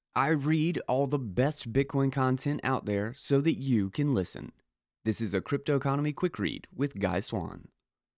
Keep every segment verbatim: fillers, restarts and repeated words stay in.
I read all the best Bitcoin content out there so that you can listen. This is a Crypto Economy Quick Read with Guy Swan.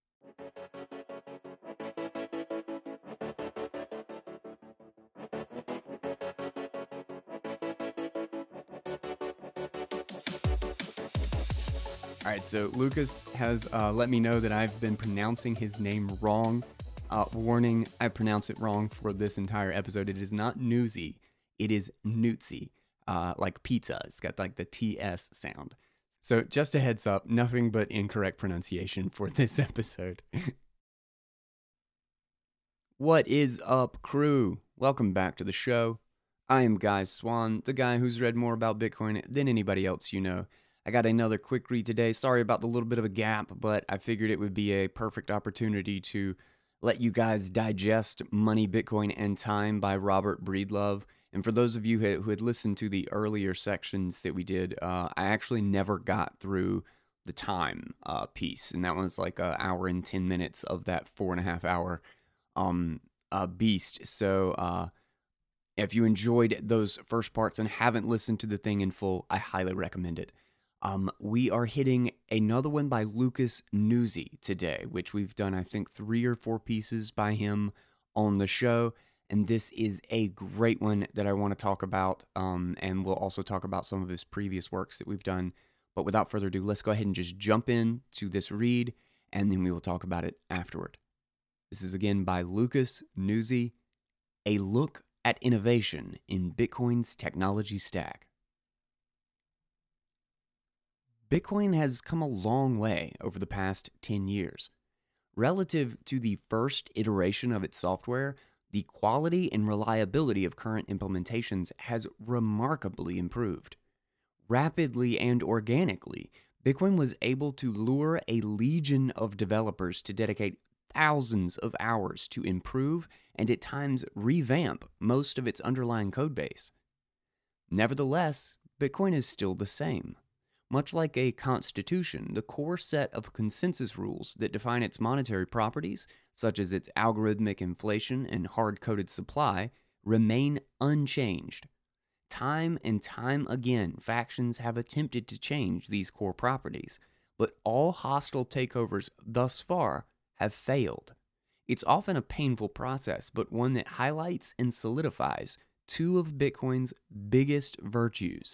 All right, so Lucas has uh, let me know that I've been pronouncing his name wrong. Uh, warning, I pronounce it wrong for this entire episode. It is not Newsy, it is Newtsy, uh, like pizza. It's got like the T S sound. So just a heads up, nothing but incorrect pronunciation for this episode. What is up, crew? Welcome back to the show. I am Guy Swan, the guy who's read more about Bitcoin than anybody else you know. I got another quick read today. Sorry about the little bit of a gap, but I figured it would be a perfect opportunity to let you guys digest Money, Bitcoin, and Time by Robert Breedlove. And for those of you who had listened to the earlier sections that we did, uh, I actually never got through the time uh, piece. And that was like an hour and ten minutes of that four and a half hour um, uh, beast. So uh, if you enjoyed those first parts and haven't listened to the thing in full, I highly recommend it. Um, we are hitting another one by Lucas Newsy today, which we've done, I think, three or four pieces by him on the show. And this is a great one that I want to talk about. Um, and we'll also talk about some of his previous works that we've done. But without further ado, let's go ahead and just jump in to this read, and then we will talk about it afterward. This is again by Lucas Newsy, A Look at Innovation in Bitcoin's Technology Stack. Bitcoin has come a long way over the past ten years. Relative to the first iteration of its software, the quality and reliability of current implementations has remarkably improved. Rapidly and organically, Bitcoin was able to lure a legion of developers to dedicate thousands of hours to improve and at times revamp most of its underlying codebase. Nevertheless, Bitcoin is still the same. Much like a constitution, the core set of consensus rules that define its monetary properties, such as its algorithmic inflation and hard-coded supply, remain unchanged. Time and time again, factions have attempted to change these core properties, but all hostile takeovers thus far have failed. It's often a painful process, but one that highlights and solidifies two of Bitcoin's biggest virtues.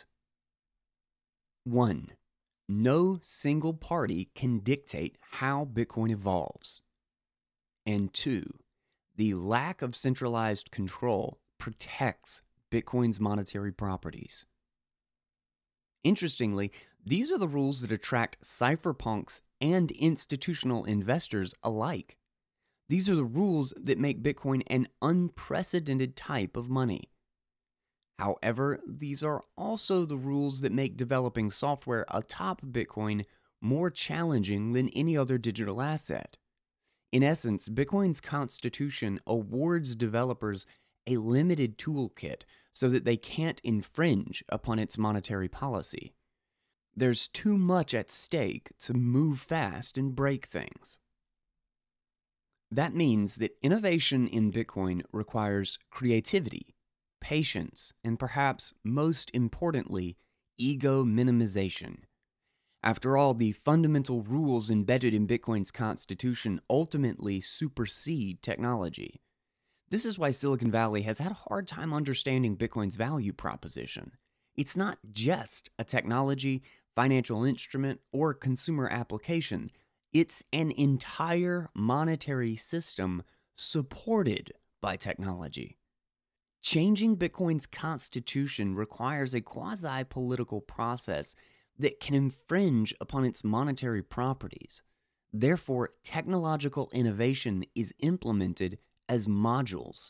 One, no single party can dictate how Bitcoin evolves. And two, the lack of centralized control protects Bitcoin's monetary properties. Interestingly, these are the rules that attract cypherpunks and institutional investors alike. These are the rules that make Bitcoin an unprecedented type of money. However, these are also the rules that make developing software atop Bitcoin more challenging than any other digital asset. In essence, Bitcoin's constitution awards developers a limited toolkit so that they can't infringe upon its monetary policy. There's too much at stake to move fast and break things. That means that innovation in Bitcoin requires creativity, patience, and perhaps most importantly, ego minimization. After all, the fundamental rules embedded in Bitcoin's constitution ultimately supersede technology. This is why Silicon Valley has had a hard time understanding Bitcoin's value proposition. It's not just a technology, financial instrument, or consumer application. It's an entire monetary system supported by technology. Changing Bitcoin's constitution requires a quasi-political process that can infringe upon its monetary properties. Therefore, technological innovation is implemented as modules.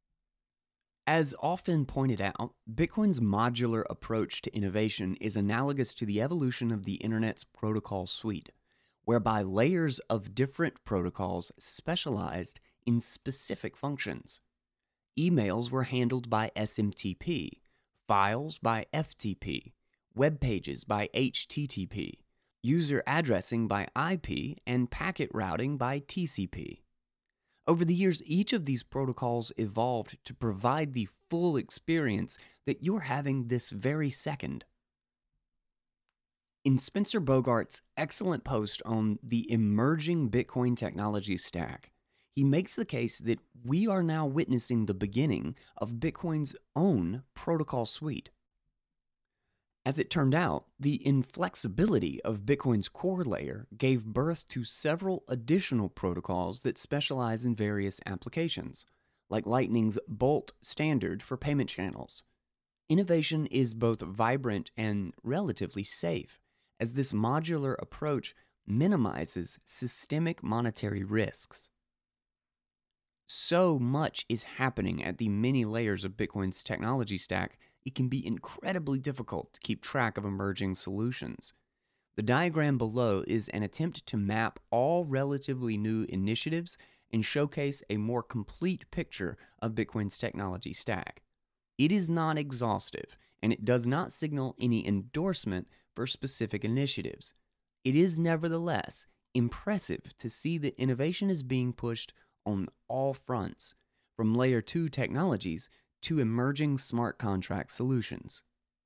As often pointed out, Bitcoin's modular approach to innovation is analogous to the evolution of the Internet's protocol suite, whereby layers of different protocols specialized in specific functions. Emails were handled by S M T P, files by F T P, web pages by H T T P, user addressing by I P, and packet routing by T C P. Over the years, each of these protocols evolved to provide the full experience that you're having this very second. In Spencer Bogart's excellent post on the emerging Bitcoin technology stack, he makes the case that we are now witnessing the beginning of Bitcoin's own protocol suite. As it turned out, the inflexibility of Bitcoin's core layer gave birth to several additional protocols that specialize in various applications, like Lightning's Bolt standard for payment channels. Innovation is both vibrant and relatively safe, as this modular approach minimizes systemic monetary risks. So much is happening at the many layers of Bitcoin's technology stack, it can be incredibly difficult to keep track of emerging solutions. The diagram below is an attempt to map all relatively new initiatives and showcase a more complete picture of Bitcoin's technology stack. It is not exhaustive, and it does not signal any endorsement for specific initiatives. It is nevertheless impressive to see that innovation is being pushed on all fronts, from layer two technologies to emerging smart contract solutions.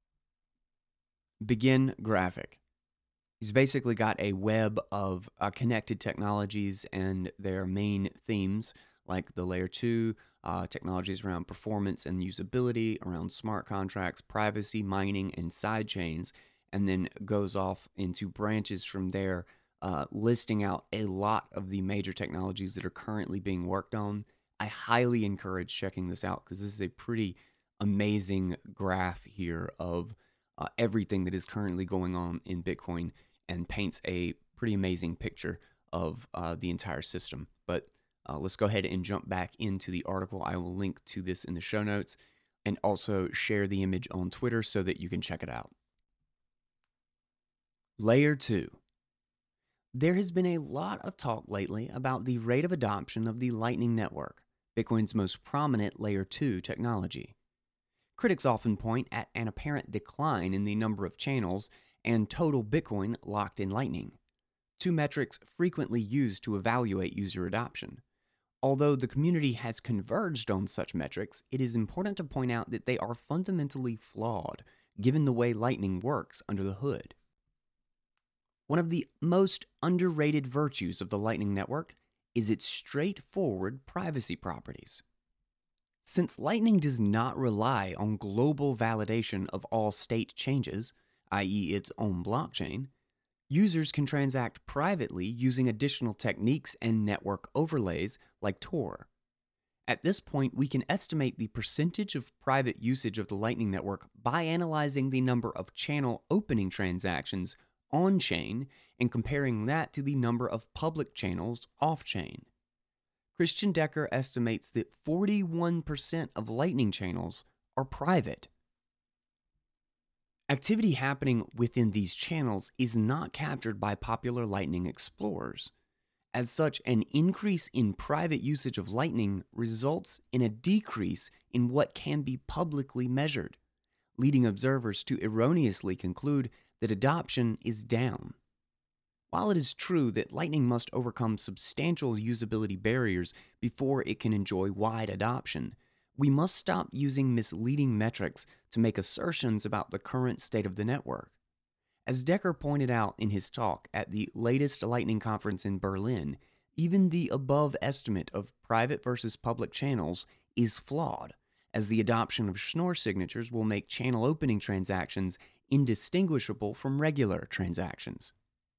Begin graphic. He's basically got a web of uh, connected technologies and their main themes, like the layer two uh, technologies around performance and usability, around smart contracts, privacy, mining, and sidechains, and then goes off into branches from there, uh, listing out a lot of the major technologies that are currently being worked on. I highly encourage checking this out because this is a pretty amazing graph here of uh, everything that is currently going on in Bitcoin and paints a pretty amazing picture of uh, the entire system. But uh, let's go ahead and jump back into the article. I will link to this in the show notes and also share the image on Twitter so that you can check it out. Layer two. There has been a lot of talk lately about the rate of adoption of the Lightning Network, Bitcoin's most prominent Layer two technology. Critics often point at an apparent decline in the number of channels and total Bitcoin locked in Lightning, two metrics frequently used to evaluate user adoption. Although the community has converged on such metrics, it is important to point out that they are fundamentally flawed, given the way Lightning works under the hood. One of the most underrated virtues of the Lightning Network is its straightforward privacy properties. Since Lightning does not rely on global validation of all state changes, that is its own blockchain, users can transact privately using additional techniques and network overlays like Tor. At this point, we can estimate the percentage of private usage of the Lightning Network by analyzing the number of channel opening transactions on-chain and comparing that to the number of public channels off-chain. Christian Decker estimates that forty-one percent of Lightning channels are private. Activity happening within these channels is not captured by popular Lightning explorers. As such, an increase in private usage of Lightning results in a decrease in what can be publicly measured, leading observers to erroneously conclude that adoption is down. While it is true that Lightning must overcome substantial usability barriers before it can enjoy wide adoption, we must stop using misleading metrics to make assertions about the current state of the network. As Decker pointed out in his talk at the latest Lightning conference in Berlin, even the above estimate of private versus public channels is flawed, as the adoption of Schnorr signatures will make channel opening transactions indistinguishable from regular transactions.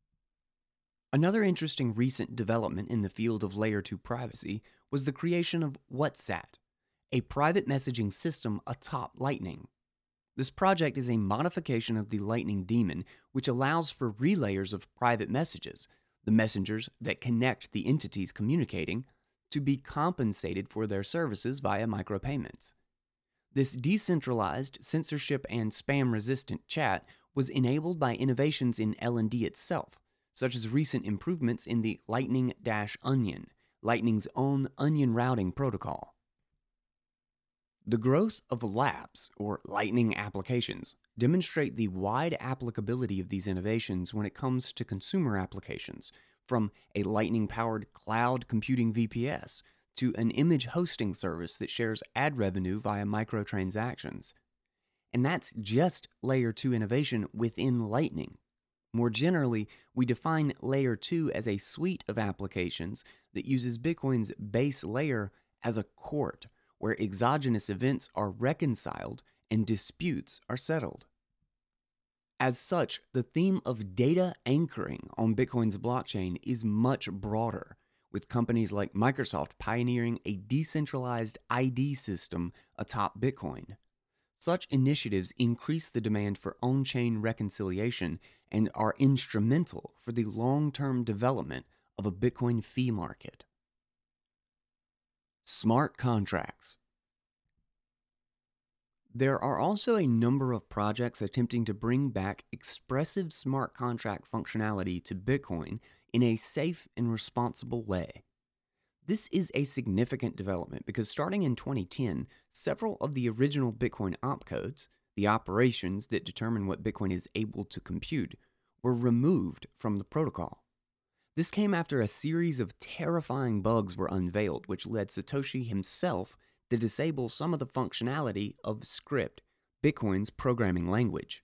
Another interesting recent development in the field of Layer two privacy was the creation of WhatsApp, a private messaging system atop Lightning. This project is a modification of the Lightning daemon, which allows for relayers of private messages, the messengers that connect the entities communicating, to be compensated for their services via micropayments. This decentralized, censorship and spam-resistant chat was enabled by innovations in L N D itself, such as recent improvements in the Lightning-Onion, Lightning's own onion routing protocol. The growth of labs, or Lightning applications, demonstrate the wide applicability of these innovations when it comes to consumer applications, from a Lightning-powered cloud computing V P S to an image hosting service that shares ad revenue via microtransactions. And that's just layer two innovation within Lightning. More generally, we define layer two as a suite of applications that uses Bitcoin's base layer as a court, where exogenous events are reconciled and disputes are settled. As such, the theme of data anchoring on Bitcoin's blockchain is much broader, with companies like Microsoft pioneering a decentralized I D system atop Bitcoin. Such initiatives increase the demand for on-chain reconciliation and are instrumental for the long-term development of a Bitcoin fee market. Smart contracts. There are also a number of projects attempting to bring back expressive smart contract functionality to Bitcoin in a safe and responsible way. This is a significant development because starting in twenty ten, several of the original Bitcoin opcodes, the operations that determine what Bitcoin is able to compute, were removed from the protocol. This came after a series of terrifying bugs were unveiled, which led Satoshi himself to disable some of the functionality of Script, Bitcoin's programming language.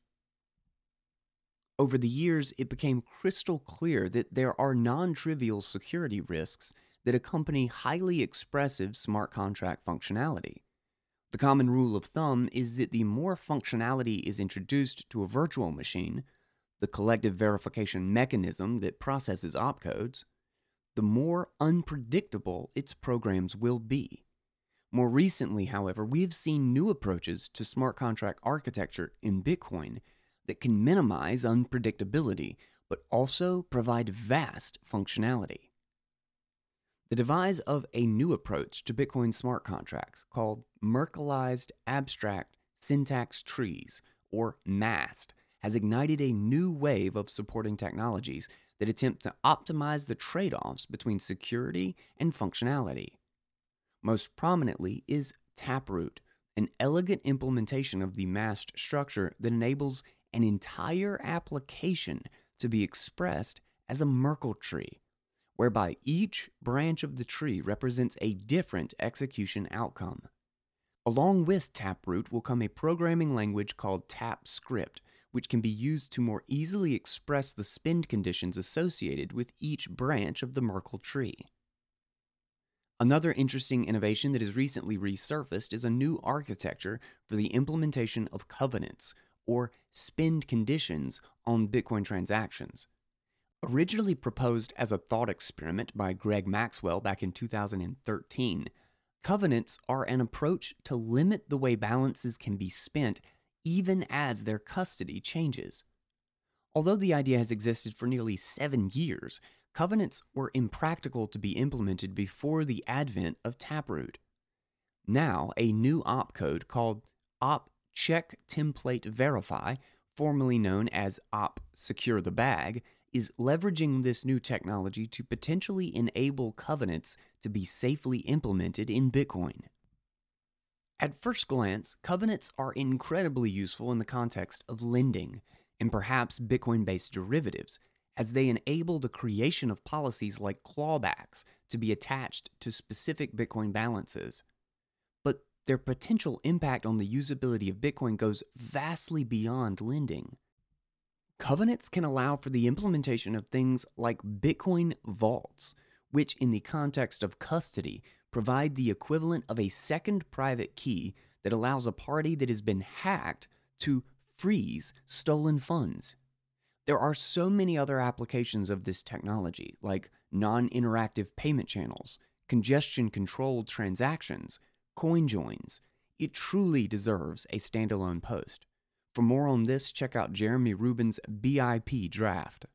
Over the years, it became crystal clear that there are non-trivial security risks that accompany highly expressive smart contract functionality. The common rule of thumb is that the more functionality is introduced to a virtual machine, the collective verification mechanism that processes opcodes, the more unpredictable its programs will be. More recently, however, we have seen new approaches to smart contract architecture in Bitcoin that can minimize unpredictability, but also provide vast functionality. The demise of a new approach to Bitcoin smart contracts called Merkleized Abstract Syntax Trees, or MAST, has ignited a new wave of supporting technologies that attempt to optimize the trade-offs between security and functionality. Most prominently is Taproot, an elegant implementation of the MAST structure that enables an entire application to be expressed as a Merkle tree, whereby each branch of the tree represents a different execution outcome. Along with Taproot will come a programming language called TapScript, which can be used to more easily express the spend conditions associated with each branch of the Merkle tree. Another interesting innovation that has recently resurfaced is a new architecture for the implementation of covenants, or spend conditions, on Bitcoin transactions. Originally proposed as a thought experiment by Greg Maxwell back in two thousand thirteen, covenants are an approach to limit the way balances can be spent even as their custody changes. Although the idea has existed for nearly seven years, covenants were impractical to be implemented before the advent of Taproot. Now, a new opcode called Op Check Template Verify, formerly known as Op Secure the Bag, is leveraging this new technology to potentially enable covenants to be safely implemented in Bitcoin. At first glance, covenants are incredibly useful in the context of lending, and perhaps Bitcoin-based derivatives, as they enable the creation of policies like clawbacks to be attached to specific Bitcoin balances. But their potential impact on the usability of Bitcoin goes vastly beyond lending. Covenants can allow for the implementation of things like Bitcoin vaults, which in the context of custody provide the equivalent of a second private key that allows a party that has been hacked to freeze stolen funds. There are so many other applications of this technology, like non-interactive payment channels, congestion-controlled transactions, coin joins. It truly deserves a standalone post. For more on this, check out Jeremy Rubin's B I P draft.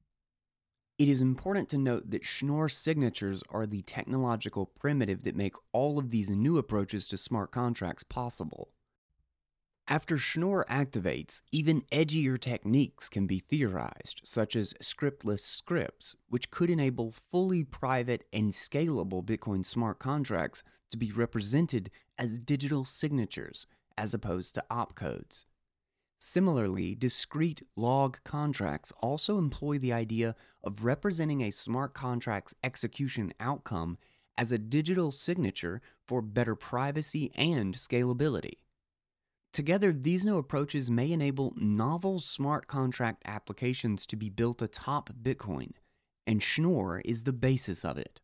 It is important to note that Schnorr signatures are the technological primitive that make all of these new approaches to smart contracts possible. After Schnorr activates, even edgier techniques can be theorized, such as scriptless scripts, which could enable fully private and scalable Bitcoin smart contracts to be represented as digital signatures, as opposed to opcodes. Similarly, discrete log contracts also employ the idea of representing a smart contract's execution outcome as a digital signature for better privacy and scalability. Together, these new approaches may enable novel smart contract applications to be built atop Bitcoin, and Schnorr is the basis of it.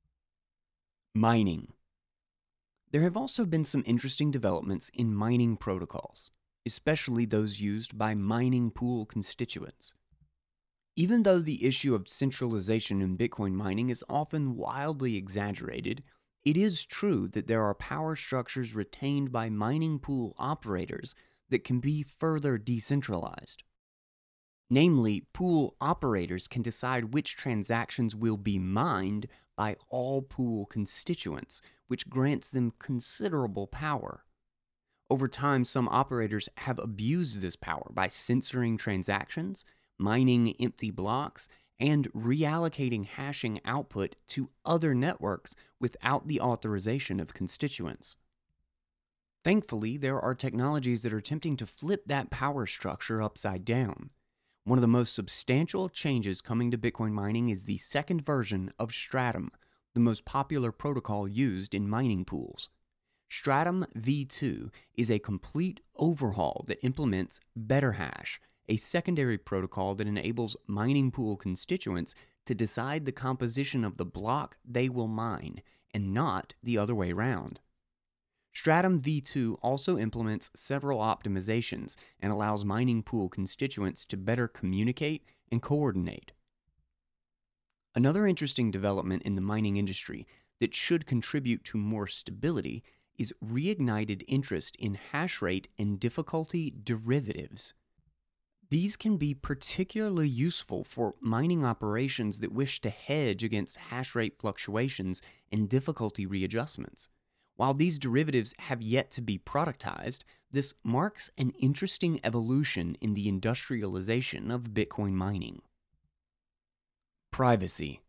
Mining. There have also been some interesting developments in mining protocols, especially those used by mining pool constituents. Even though the issue of centralization in Bitcoin mining is often wildly exaggerated, it is true that there are power structures retained by mining pool operators that can be further decentralized. Namely, pool operators can decide which transactions will be mined by all pool constituents, which grants them considerable power. Over time, some operators have abused this power by censoring transactions, mining empty blocks, and reallocating hashing output to other networks without the authorization of constituents. Thankfully, there are technologies that are attempting to flip that power structure upside down. One of the most substantial changes coming to Bitcoin mining is the second version of Stratum, the most popular protocol used in mining pools. Stratum v two is a complete overhaul that implements BetterHash, a secondary protocol that enables mining pool constituents to decide the composition of the block they will mine, and not the other way around. Stratum v two also implements several optimizations and allows mining pool constituents to better communicate and coordinate. Another interesting development in the mining industry that should contribute to more stability is reignited interest in hash rate and difficulty derivatives. These can be particularly useful for mining operations that wish to hedge against hash rate fluctuations and difficulty readjustments. While these derivatives have yet to be productized, this marks an interesting evolution in the industrialization of Bitcoin mining. Privacy.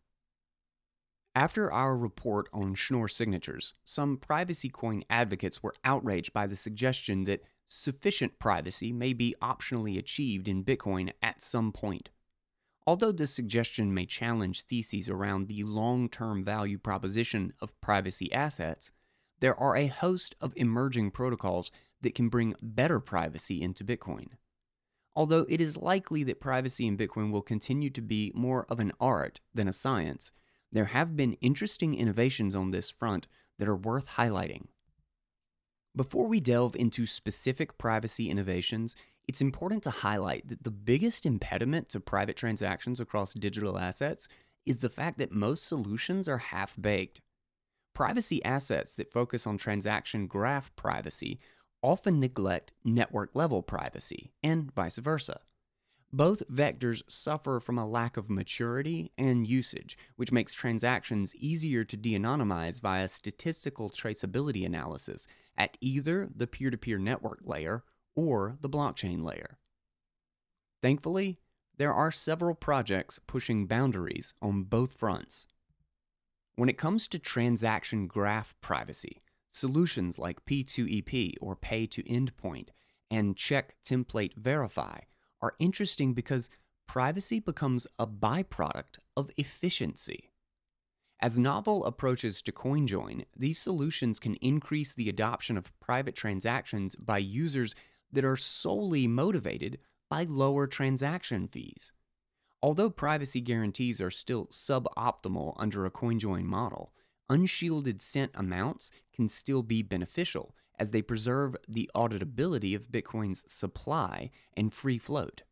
After our report on Schnorr signatures, some privacy coin advocates were outraged by the suggestion that sufficient privacy may be optionally achieved in Bitcoin at some point. Although this suggestion may challenge theses around the long-term value proposition of privacy assets, there are a host of emerging protocols that can bring better privacy into Bitcoin. Although it is likely that privacy in Bitcoin will continue to be more of an art than a science, there have been interesting innovations on this front that are worth highlighting. Before we delve into specific privacy innovations, it's important to highlight that the biggest impediment to private transactions across digital assets is the fact that most solutions are half-baked. Privacy assets that focus on transaction graph privacy often neglect network-level privacy, and vice versa. Both vectors suffer from a lack of maturity and usage, which makes transactions easier to de-anonymize via statistical traceability analysis at either the peer-to-peer network layer or the blockchain layer. Thankfully, there are several projects pushing boundaries on both fronts. When it comes to transaction graph privacy, solutions like P two E P or Pay to Endpoint and Check Template Verify are interesting because privacy becomes a byproduct of efficiency. As novel approaches to CoinJoin, these solutions can increase the adoption of private transactions by users that are solely motivated by lower transaction fees. Although privacy guarantees are still suboptimal under a CoinJoin model, unshielded cent amounts can still be beneficial as they preserve the auditability of Bitcoin's supply and free float.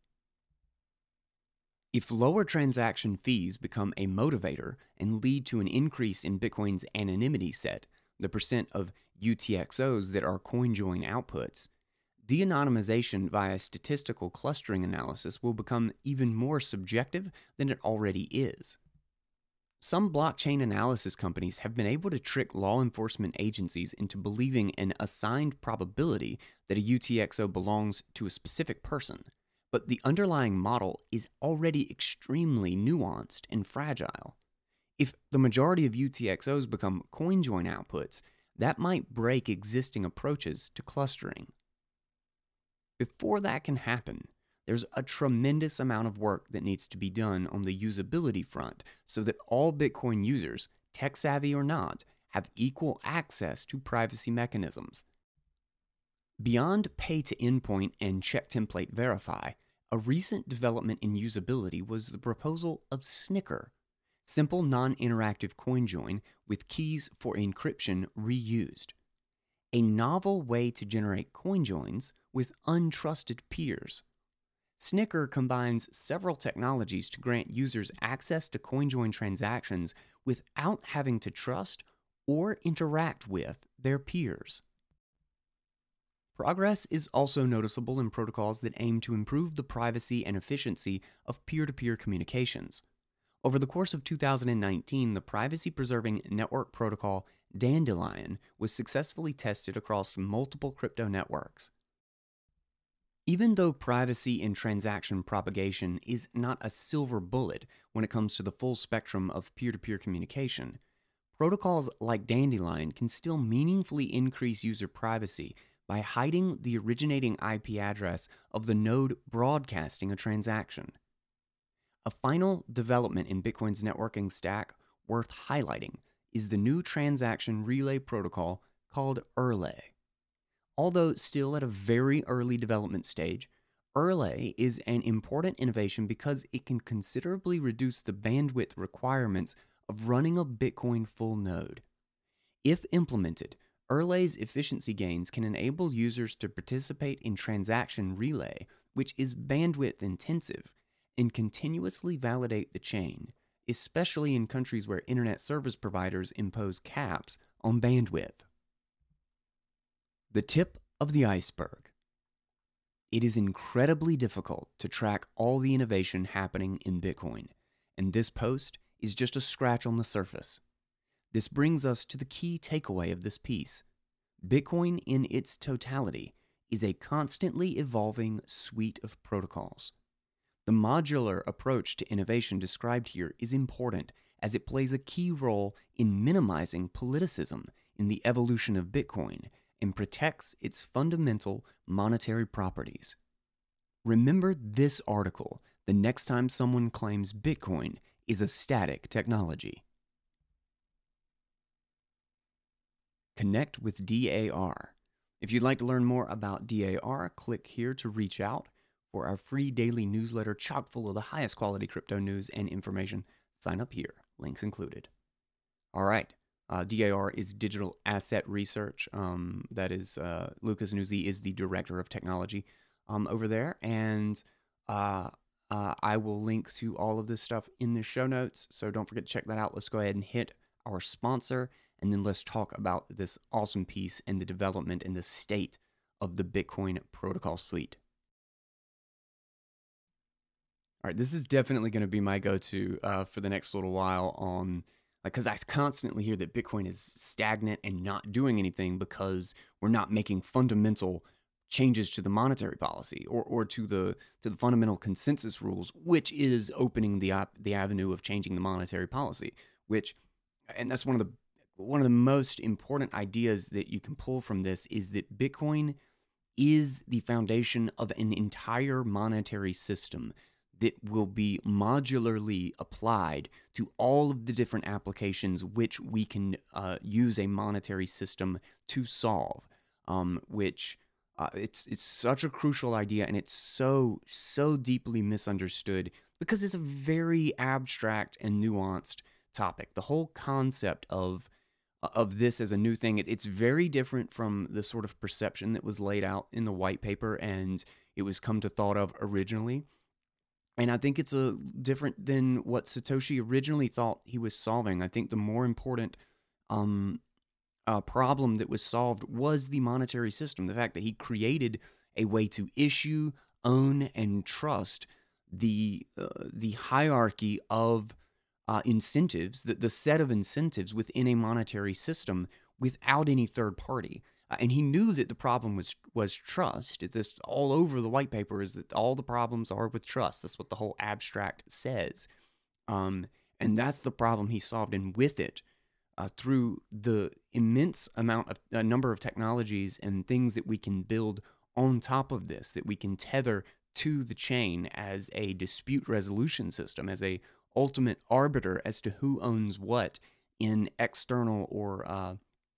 If lower transaction fees become a motivator and lead to an increase in Bitcoin's anonymity set, the percent of U T X Os that are CoinJoin outputs, de-anonymization via statistical clustering analysis will become even more subjective than it already is. Some blockchain analysis companies have been able to trick law enforcement agencies into believing an assigned probability that a U T X O belongs to a specific person, but the underlying model is already extremely nuanced and fragile. If the majority of U T X Os become CoinJoin outputs, that might break existing approaches to clustering. Before that can happen, there's a tremendous amount of work that needs to be done on the usability front so that all Bitcoin users tech savvy or not, have equal access to privacy mechanisms. Beyond pay to endpoint and check template verify, a recent development in usability was the proposal of Snicker, simple non interactive CoinJoin with keys for encryption reused. A novel way to generate CoinJoins with untrusted peers. Snicker combines several technologies to grant users access to CoinJoin transactions without having to trust or interact with their peers. Progress is also noticeable in protocols that aim to improve the privacy and efficiency of peer-to-peer communications. Over the course of two thousand nineteen, the privacy-preserving network protocol Dandelion was successfully tested across multiple crypto networks. Even though privacy in transaction propagation is not a silver bullet when it comes to the full spectrum of peer-to-peer communication, protocols like Dandelion can still meaningfully increase user privacy by hiding the originating I P address of the node broadcasting a transaction. A final development in Bitcoin's networking stack worth highlighting is the new transaction relay protocol called Erlay. Although still at a very early development stage, Erlay is an important innovation because it can considerably reduce the bandwidth requirements of running a Bitcoin full node. If implemented, Erlay's efficiency gains can enable users to participate in transaction relay, which is bandwidth intensive, and continuously validate the chain, especially in countries where internet service providers impose caps on bandwidth. The tip of the iceberg. It is incredibly difficult to track all the innovation happening in Bitcoin, and this post is just a scratch on the surface. This brings us to the key takeaway of this piece. Bitcoin in its totality is a constantly evolving suite of protocols. The modular approach to innovation described here is important as it plays a key role in minimizing politicism in the evolution of Bitcoin and protects its fundamental monetary properties. Remember this article the next time someone claims Bitcoin is a static technology. Connect with D A R. If you'd like to learn more about D A R, click here to reach out for our free daily newsletter chock full of the highest quality crypto news and information. Sign up here, links included. All right, uh, D A R is Digital Asset Research. Um, that is, uh, Lucas Nuzzi is the Director of Technology um, over there, and uh, uh, I will link to all of this stuff in the show notes, so don't forget to check that out. Let's go ahead and hit our sponsor, and then let's talk about this awesome piece and the development and the state of the Bitcoin protocol suite. All right, this is definitely going to be my go-to uh, for the next little while on, because I constantly hear that Bitcoin is stagnant and not doing anything because we're not making fundamental changes to the monetary policy or, or to the to the fundamental consensus rules, which is opening the op- the avenue of changing the monetary policy. Which, and that's one of the one of the most important ideas that you can pull from this is that Bitcoin is the foundation of an entire monetary system that will be modularly applied to all of the different applications which we can uh, use a monetary system to solve. Um, which uh, it's it's such a crucial idea, and it's so so deeply misunderstood because it's a very abstract and nuanced topic. The whole concept of of this as a new thing, it, it's very different from the sort of perception that was laid out in the white paper and it was come to thought of originally. And I think it's a different than what Satoshi originally thought he was solving. I think the more important um, uh, problem that was solved was the monetary system. The fact that he created a way to issue, own, and trust the uh, the hierarchy of uh, incentives, the, the set of incentives within a monetary system without any third party. Uh, and he knew that the problem was was trust. It's just all over the white paper is that all the problems are with trust. That's what the whole abstract says. Um, and that's the problem he solved. And with it, uh, through the immense amount of a number of technologies and things that we can build on top of this, that we can tether to the chain as a dispute resolution system, as a ultimate arbiter as to who owns what in external or uh,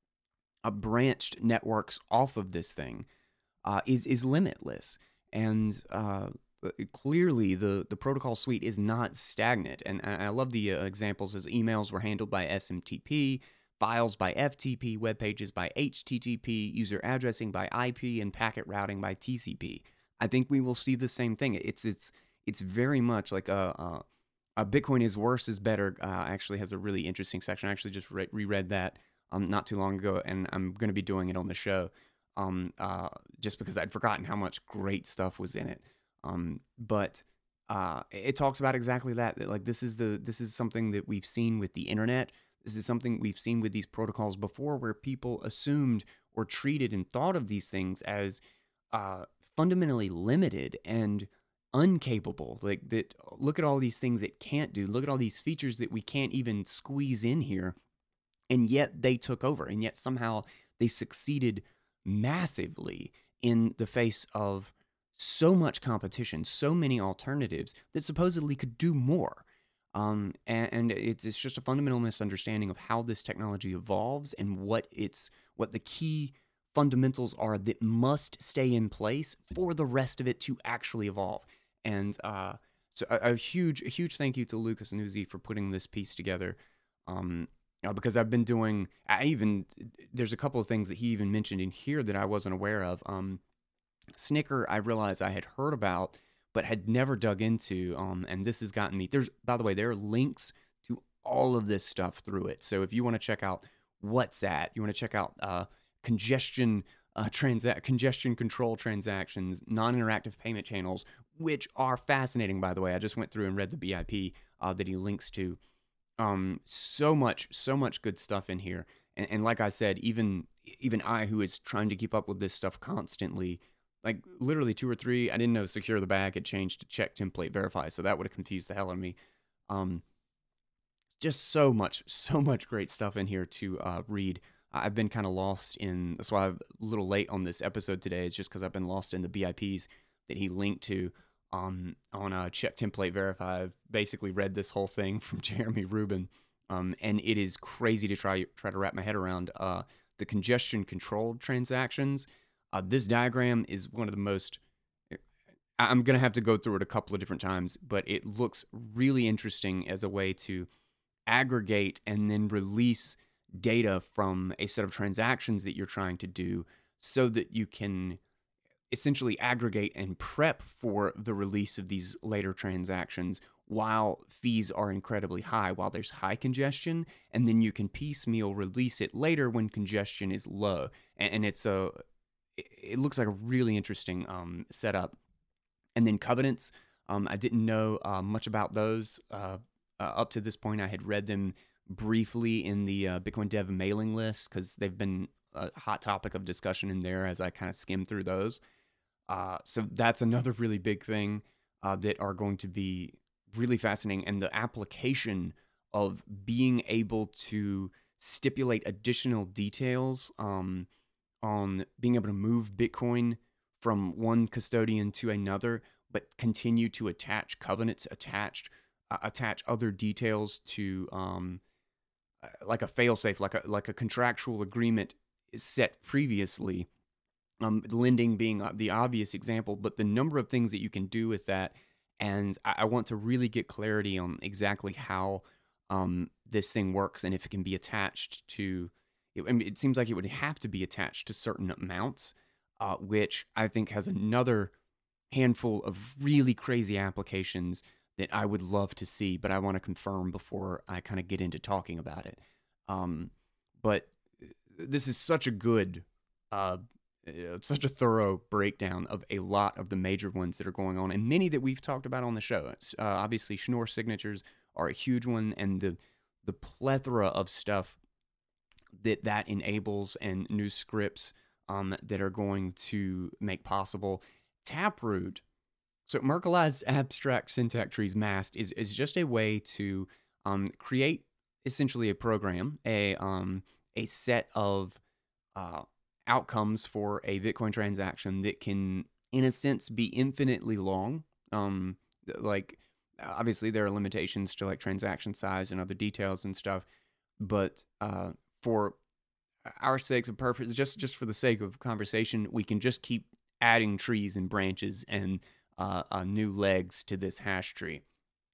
uh, branched networks off of this thing uh, is is limitless, and uh, uh, clearly the the protocol suite is not stagnant. And I I love the uh, examples as emails were handled by S M T P, files by F T P, web pages by H T T P, user addressing by I P, and packet routing by T C P. I think we will see the same thing. It's it's it's very much like a, a, a Bitcoin is worse is better. Uh, actually has a really interesting section. I actually just re- reread that um not too long ago, and I'm going to be doing it on the show. Um, uh, just because I'd forgotten how much great stuff was in it. Um, but uh, it talks about exactly that. That like this is the this is something that we've seen with the internet. This is something we've seen with these protocols before, where people assumed or treated and thought of these things as uh, fundamentally limited and uncapable. Like that. Look at all these things it can't do. Look at all these features that we can't even squeeze in here, and yet they took over, and yet somehow they succeeded massively in the face of so much competition, so many alternatives that supposedly could do more. Um, and, and it's it's just a fundamental misunderstanding of how this technology evolves and what it's what the key fundamentals are that must stay in place for the rest of it to actually evolve. And uh, so a, a huge a huge thank you to Lucas Nuzzi for putting this piece together. Um, uh, because I've been doing, I even there's a couple of things that he even mentioned in here that I wasn't aware of. Um, Snicker, I realized I had heard about, but had never dug into. Um, and this has gotten me. There's, by the way, there are links to all of this stuff through it. So if you want to check out WhatsApp, you want to check out uh, congestion, uh, transa- congestion control transactions, non-interactive payment channels, which are fascinating. By the way, I just went through and read the B I P uh, that he links to. Um, so much, so much good stuff in here. And, and like I said, even even I, who is trying to keep up with this stuff constantly, like literally two or three, I didn't know Secure the Bag had changed to Check Template Verify, so that would have confused the hell out of me. Um, just so much, so much great stuff in here to uh, read. I've been kind of lost in. That's why I'm a little late on this episode today. It's just because I've been lost in the B I Ps that he linked to um, on uh, Check Template Verify. I've basically read this whole thing from Jeremy Rubin, um, and it is crazy to try try to wrap my head around uh, the congestion controlled transactions. Uh, this diagram is one of the most. I'm gonna have to go through it a couple of different times, but it looks really interesting as a way to aggregate and then release data from a set of transactions that you're trying to do so that you can essentially aggregate and prep for the release of these later transactions while fees are incredibly high, while there's high congestion, and then you can piecemeal release it later when congestion is low. And, and it's a, it looks like a really interesting um, setup. And then covenants, um, I didn't know uh, much about those uh, uh, up to this point. I had read them briefly in the uh, Bitcoin Dev mailing list because they've been a hot topic of discussion in there as I kind of skim through those. Uh, so that's another really big thing uh, that are going to be really fascinating. And the application of being able to stipulate additional details um, on being able to move Bitcoin from one custodian to another, but continue to attach covenants, attached, uh, attach other details to um, uh, like a failsafe, like a like a contractual agreement is set previously. Um, lending being the obvious example, but the number of things that you can do with that, and I, I want to really get clarity on exactly how um, this thing works and if it can be attached to. It, I mean, it seems like it would have to be attached to certain amounts, uh, which I think has another handful of really crazy applications that I would love to see, but I want to confirm before I kind of get into talking about it. Um, but this is such a good, uh, uh, such a thorough breakdown of a lot of the major ones that are going on, and many that we've talked about on the show. Uh, obviously, Schnorr signatures are a huge one, and the the plethora of stuff that that enables and new scripts um, that are going to make possible. Taproot. So Merkleized abstract syntax trees masked is, is just a way to um, create essentially a program, a um, a set of uh, outcomes for a Bitcoin transaction that can, in a sense, be infinitely long. Um, like obviously there are limitations to like transaction size and other details and stuff, but uh, for our sakes of purpose, just just for the sake of conversation, we can just keep adding trees and branches and uh, uh, new legs to this hash tree.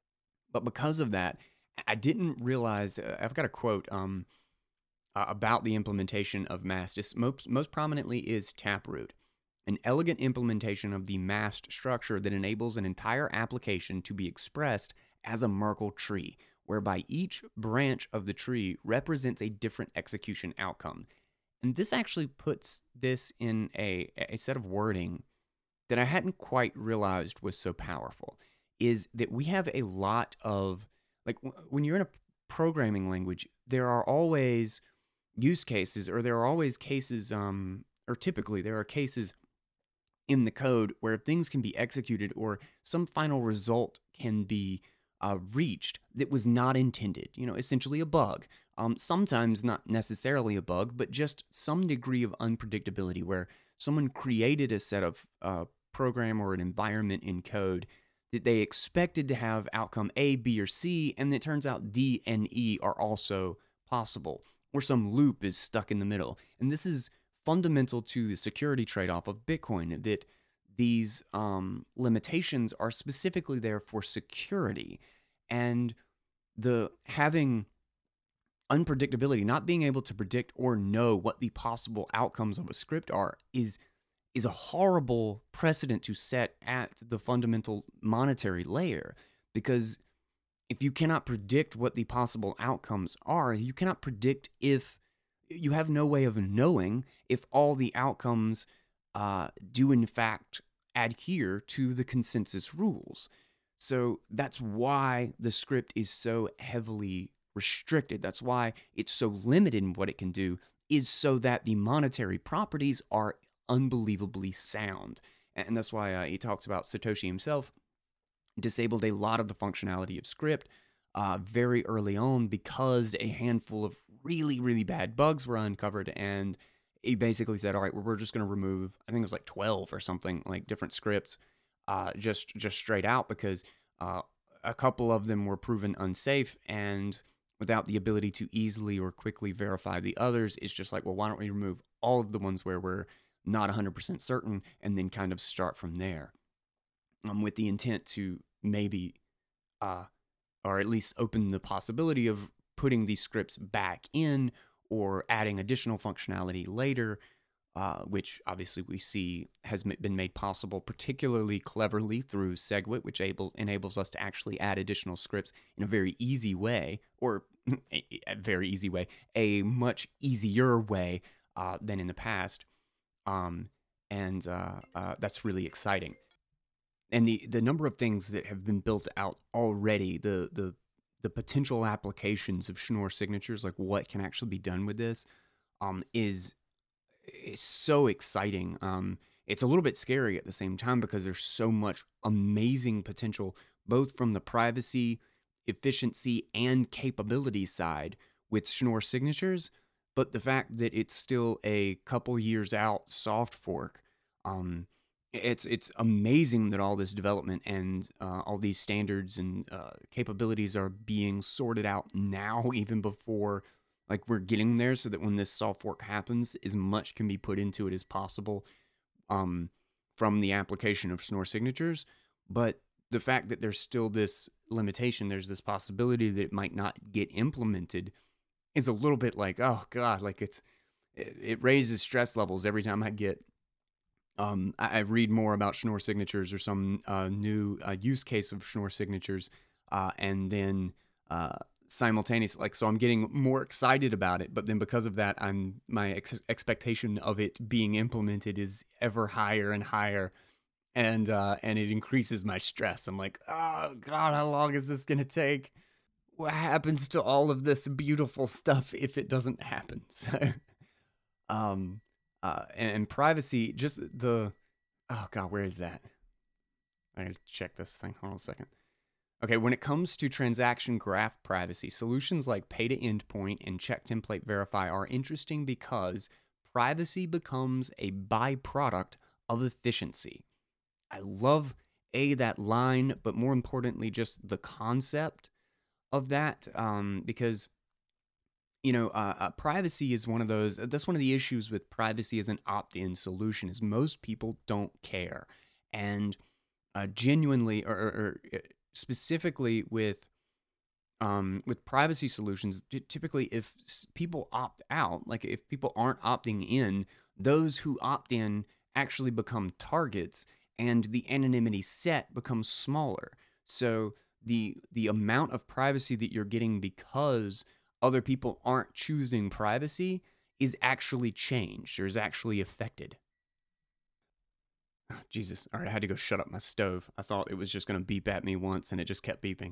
But because of that, I didn't realize. Uh, I've got a quote um, uh, about the implementation of Mastis. Most, most prominently is Taproot, an elegant implementation of the mast structure that enables an entire application to be expressed as a Merkle tree, whereby each branch of the tree represents a different execution outcome. And this actually puts this in a, a set of wording that I hadn't quite realized was so powerful, is that we have a lot of, like, when you're in a programming language, there are always use cases, or there are always cases, um, or typically there are cases in the code where things can be executed or some final result can be uh, reached that was not intended. You know, essentially a bug. Um, sometimes not necessarily a bug, but just some degree of unpredictability where someone created a set of uh, program or an environment in code that they expected to have outcome A, B, or C, and it turns out D and E are also possible, or some loop is stuck in the middle. And this is fundamental to the security trade-off of Bitcoin, that these um, limitations are specifically there for security. And the having unpredictability, not being able to predict or know what the possible outcomes of a script are, is is a horrible precedent to set at the fundamental monetary layer. Because if you cannot predict what the possible outcomes are, you cannot predict if you have no way of knowing if all the outcomes uh, do in fact adhere to the consensus rules. So that's why the script is so heavily restricted. That's why it's so limited in what it can do, is so that the monetary properties are unbelievably sound. And that's why uh, he talks about Satoshi himself disabled a lot of the functionality of script uh, very early on because a handful of really, really bad bugs were uncovered. And he basically said, all right, well, we're just going to remove, I think it was like twelve or something, like different scripts, uh, just, just straight out, because uh, a couple of them were proven unsafe. And without the ability to easily or quickly verify the others, it's just like, well, why don't we remove all of the ones where we're not one hundred percent certain, and then kind of start from there, um, with the intent to maybe, uh, or at least open the possibility of putting these scripts back in or adding additional functionality later, uh, which obviously we see has been made possible particularly cleverly through SegWit, which able, enables us to actually add additional scripts in a very easy way, or a, a very easy way, a much easier way uh, than in the past. Um, and uh, uh, that's really exciting. And the, the number of things that have been built out already, the the the potential applications of Schnorr signatures, like what can actually be done with this, um, is is so exciting. Um, it's a little bit scary at the same time because there's so much amazing potential, both from the privacy, efficiency, and capability side with Schnorr signatures. But the fact that it's still a couple years out soft fork, um, it's it's amazing that all this development and uh, all these standards and uh, capabilities are being sorted out now, even before like we're getting there, so that when this soft fork happens, as much can be put into it as possible um, from the application of Schnorr signatures. But the fact that there's still this limitation, there's this possibility that it might not get implemented, is a little bit like, oh God, like it's, it, it raises stress levels every time I get, um, I, I read more about Schnorr signatures or some uh, new uh, use case of Schnorr signatures, uh, and then uh, simultaneously, like, so I'm getting more excited about it, but then because of that, I'm, my ex- expectation of it being implemented is ever higher and higher. And, uh, and it increases my stress. I'm like, oh God, how long is this going to take? What happens to all of this beautiful stuff if it doesn't happen? So, um, uh, and, and privacy, just the, oh God, where is that? I gotta check this thing. Hold on a second. Okay, when it comes to transaction graph privacy, solutions like pay to endpoint and check template verify are interesting because privacy becomes a byproduct of efficiency. I love A, that line, but more importantly, just the concept of that, um, because, you know, uh, uh, privacy is one of those. That's one of the issues with privacy as an opt-in solution is most people don't care, and uh, genuinely, or, or, or uh, specifically with um, with privacy solutions, ty- typically if s- people opt out, like if people aren't opting in, those who opt in actually become targets, and the anonymity set becomes smaller. So the the amount of privacy that you're getting because other people aren't choosing privacy is actually changed or is actually affected. Oh, Jesus. All right, I had to go shut up my stove. I thought it was just going to beep at me once and it just kept beeping.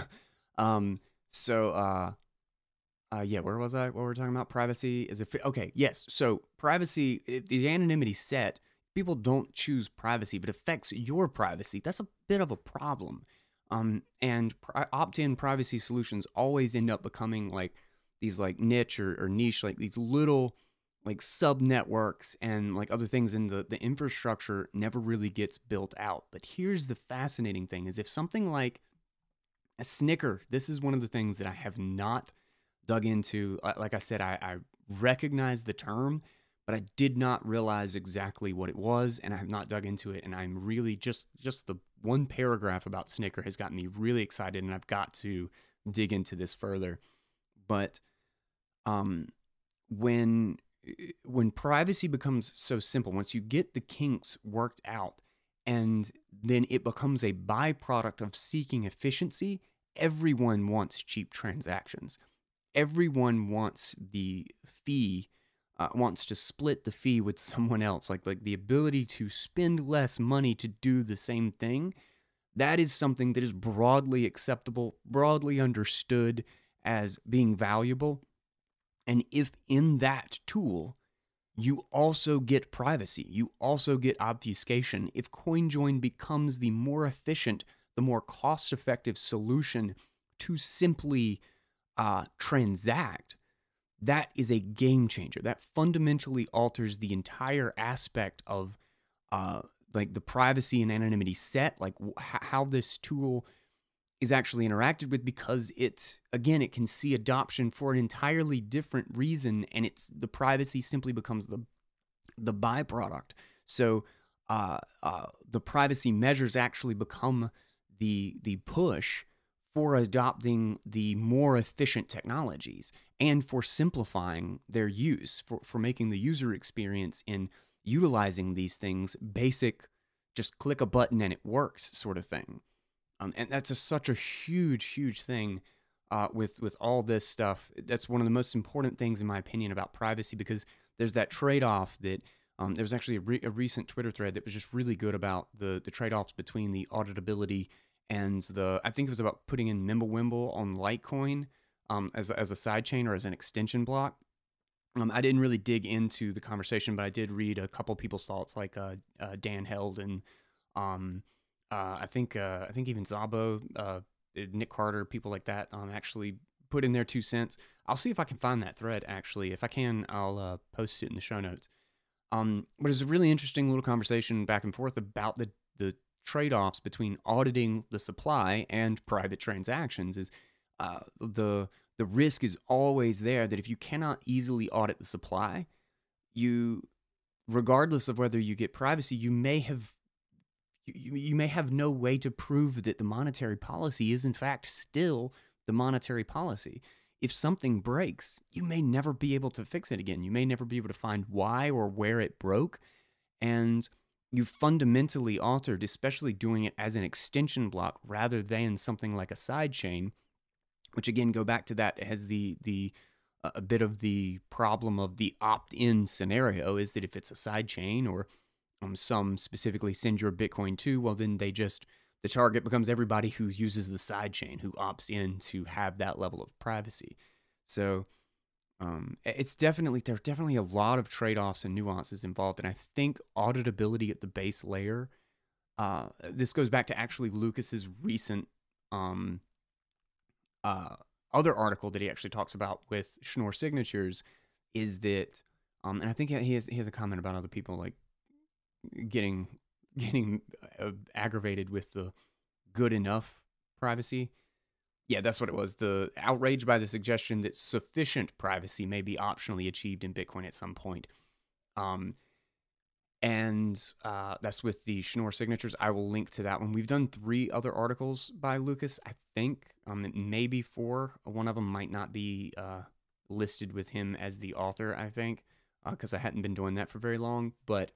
um, so, uh, uh, yeah, where was I? What were we talking about? Privacy is it? Okay, yes. So, privacy, it, the anonymity set, people don't choose privacy, but affects your privacy. That's a bit of a problem. Um, and pri- opt-in privacy solutions always end up becoming like these like niche or, or niche, like these little like sub networks and like other things, and the the infrastructure never really gets built out. But here's the fascinating thing: is if something like a Snicker, this is one of the things that I have not dug into. Uh, Like I said, I, I recognize the term, but I did not realize exactly what it was, and I have not dug into it. And I'm really just just the one paragraph about Snicker has gotten me really excited, and I've got to dig into this further. But um, when when privacy becomes so simple, once you get the kinks worked out, and then it becomes a byproduct of seeking efficiency, everyone wants cheap transactions. Everyone wants the fee, uh, wants to split the fee with someone else. Like like the ability to spend less money to do the same thing. That is something that is broadly acceptable, broadly understood as being valuable. And if in that tool you also get privacy, you also get obfuscation, if CoinJoin becomes the more efficient, the more cost effective solution to simply uh, transact, that is a game changer. That fundamentally alters the entire aspect of uh, like the privacy and anonymity set, like w- how this tool is actually interacted with, because it again it can see adoption for an entirely different reason, and it's the privacy simply becomes the the byproduct. So uh, uh, the privacy measures actually become the the push for adopting the more efficient technologies and for simplifying their use, for, for making the user experience in utilizing these things basic, just click a button and it works sort of thing. Um, and that's a, such a huge, huge thing uh, with with all this stuff. That's one of the most important things, in my opinion, about privacy, because there's that trade off that um, there was actually a, re- a recent Twitter thread that was just really good about the the trade offs between the auditability and the. I think it was about putting in Mimblewimble on Litecoin um, as as a side chain or as an extension block. Um, I didn't really dig into the conversation, but I did read a couple people's thoughts, like uh, uh, Dan Held and um, uh, I think uh, I think even Zabo, uh, Nick Carter, people like that, um, actually put in their two cents. I'll see if I can find that thread. Actually, if I can, I'll uh, post it in the show notes. Um, but it's a really interesting little conversation back and forth about the the trade offs between auditing the supply and private transactions. Is uh, the the risk is always there that if you cannot easily audit the supply, you, regardless of whether you get privacy, you may have you, you may have no way to prove that the monetary policy is in fact still the monetary policy. If something breaks, you may never be able to fix it again. You may never be able to find why or where it broke. And you fundamentally altered, especially doing it as an extension block rather than something like a side chain, which again go back to that as the the uh, a bit of the problem of the opt-in scenario is that if it's a side chain or um, some specifically send your Bitcoin to, well, then they just, the target becomes everybody who uses the side chain, who opts in to have that level of privacy. So um, it's definitely, there are definitely a lot of trade-offs and nuances involved. And I think auditability at the base layer, uh, this goes back to actually Lucas's recent um, uh, other article that he actually talks about with Schnorr signatures, is that, um, and I think he has, he has a comment about other people like getting getting uh, aggravated with the good enough privacy. Yeah, that's what it was. The outrage by the suggestion that sufficient privacy may be optionally achieved in Bitcoin at some point. Um, and uh, that's with the Schnorr signatures. I will link to that one. We've done three other articles by Lucas, I think, um, maybe four. One of them might not be uh, listed with him as the author, I think, because uh, I hadn't been doing that for very long. But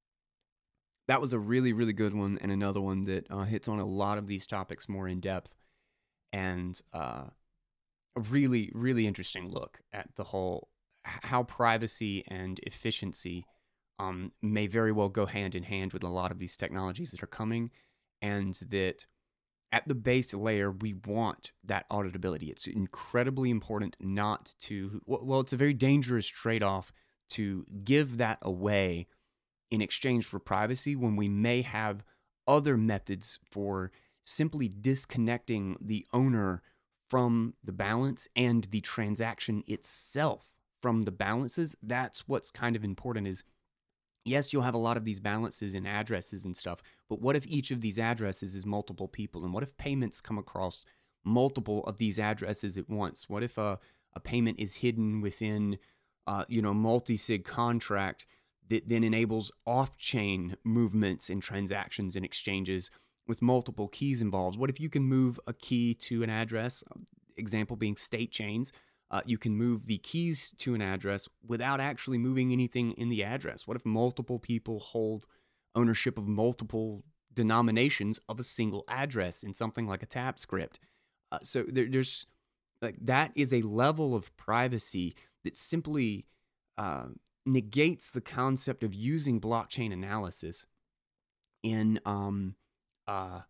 that was a really, really good one, and another one that uh, hits on a lot of these topics more in depth, and uh, a really, really interesting look at the whole how privacy and efficiency um, may very well go hand in hand with a lot of these technologies that are coming, and that at the base layer we want that auditability. It's incredibly important not to. Well, it's a very dangerous trade-off to give that away in exchange for privacy when we may have other methods for simply disconnecting the owner from the balance and the transaction itself from the balances. That's what's kind of important is, yes, you'll have a lot of these balances and addresses and stuff, but what if each of these addresses is multiple people? And what if payments come across multiple of these addresses at once? What if a, a payment is hidden within, uh, you know, multi-sig contract that then enables off-chain movements and transactions and exchanges with multiple keys involved? What if you can move a key to an address, example being state chains, uh, you can move the keys to an address without actually moving anything in the address? What if multiple people hold ownership of multiple denominations of a single address in something like a tap script? Uh, so there, there's like that is a level of privacy that simply uh, negates the concept of using blockchain analysis in um, uh,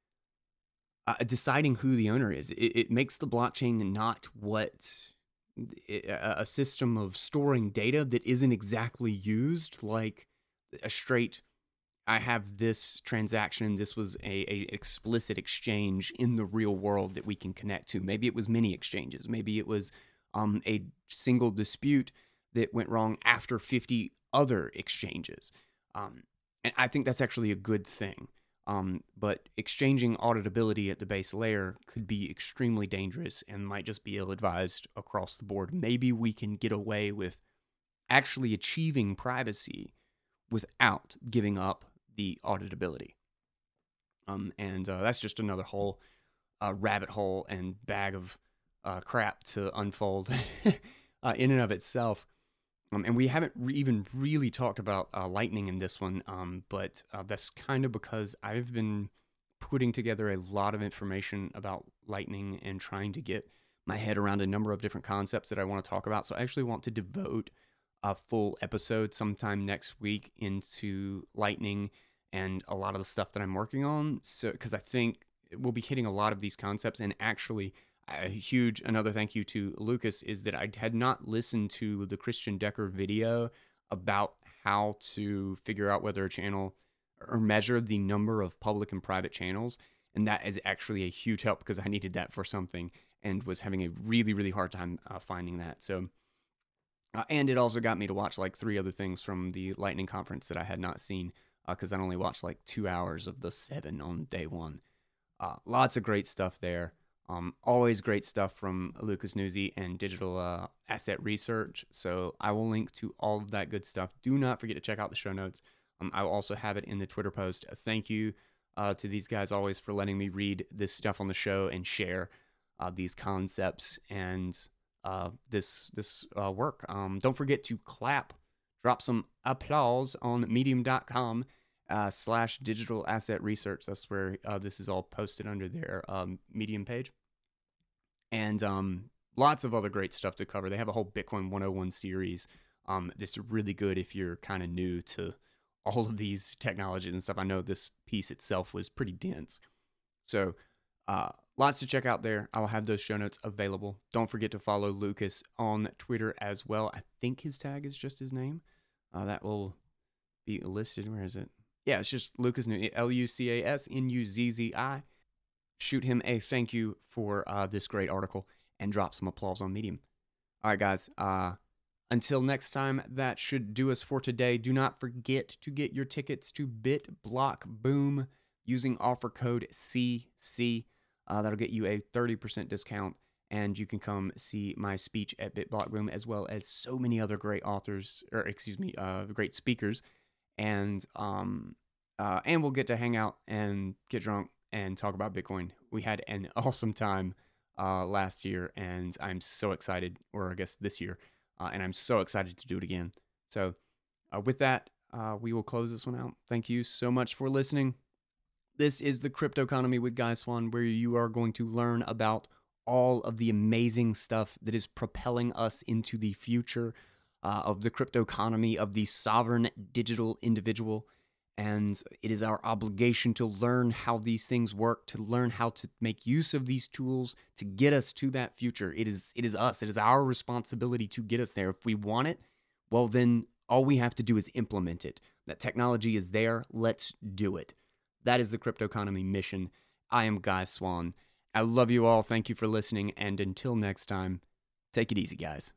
uh, deciding who the owner is. It, it makes the blockchain not what a system of storing data that isn't exactly used like a straight, I have this transaction, this was a, a explicit exchange in the real world that we can connect to. Maybe it was many exchanges. Maybe it was um, a single dispute that went wrong after fifty other exchanges. Um, and I think that's actually a good thing. Um, but exchanging auditability at the base layer could be extremely dangerous and might just be ill-advised across the board. Maybe we can get away with actually achieving privacy without giving up the auditability. Um, and uh, that's just another whole uh, rabbit hole and bag of uh, crap to unfold uh, in and of itself. Um, and we haven't re- even really talked about uh, Lightning in this one, um, but uh, that's kind of because I've been putting together a lot of information about Lightning and trying to get my head around a number of different concepts that I want to talk about. So I actually want to devote a full episode sometime next week into Lightning and a lot of the stuff that I'm working on. So, because I think we'll be hitting a lot of these concepts, and actually a huge another thank you to Lucas is that I had not listened to the Christian Decker video about how to figure out whether a channel or measure the number of public and private channels. And that is actually a huge help because I needed that for something and was having a really, really hard time uh, finding that. So, uh, and it also got me to watch like three other things from the Lightning conference that I had not seen because uh, I only watched like two hours of the seven on day one. Uh, lots of great stuff there. Um, always great stuff from Lucas Nuzzi and Digital uh, Asset Research. So I will link to all of that good stuff. Do not forget to check out the show notes. Um, I will also have it in the Twitter post. Uh, thank you uh, to these guys always for letting me read this stuff on the show and share uh, these concepts and uh, this this uh, work. Um, don't forget to clap, drop some applause on medium dot com uh, slash digital asset research. That's where uh, this is all posted under their um, Medium page. And um, lots of other great stuff to cover. They have a whole Bitcoin one oh one series um, that's really good if you're kind of new to all of these technologies and stuff. I know this piece itself was pretty dense. So uh, lots to check out there. I will have those show notes available. Don't forget to follow Lucas on Twitter as well. I think his tag is just his name. Uh, that will be listed. Where is it? Yeah, it's just Lucas, L U C A S N U Z Z I. Shoot him a thank you for uh, this great article and drop some applause on Medium. All right, guys. Uh, until next time, that should do us for today. Do not forget to get your tickets to BitBlock Boom using offer code C C. Uh, that'll get you a thirty percent discount, and you can come see my speech at BitBlock Room, as well as so many other great authors, or excuse me, uh, great speakers, and um, uh, and we'll get to hang out and get drunk and talk about Bitcoin. We had an awesome time uh, last year, and I'm so excited, or I guess this year, uh, and I'm so excited to do it again. So, uh, with that, uh, we will close this one out. Thank you so much for listening. This is the Crypto Economy with Guy Swan, where you are going to learn about all of the amazing stuff that is propelling us into the future uh, of the crypto economy, of the sovereign digital individual. And it is our obligation to learn how these things work, to learn how to make use of these tools to get us to that future. It is it is us. It is our responsibility to get us there. If we want it, well, then all we have to do is implement it. That technology is there. Let's do it. That is the Crypto Economy mission. I am Guy Swan. I love you all. Thank you for listening. And until next time, take it easy, guys.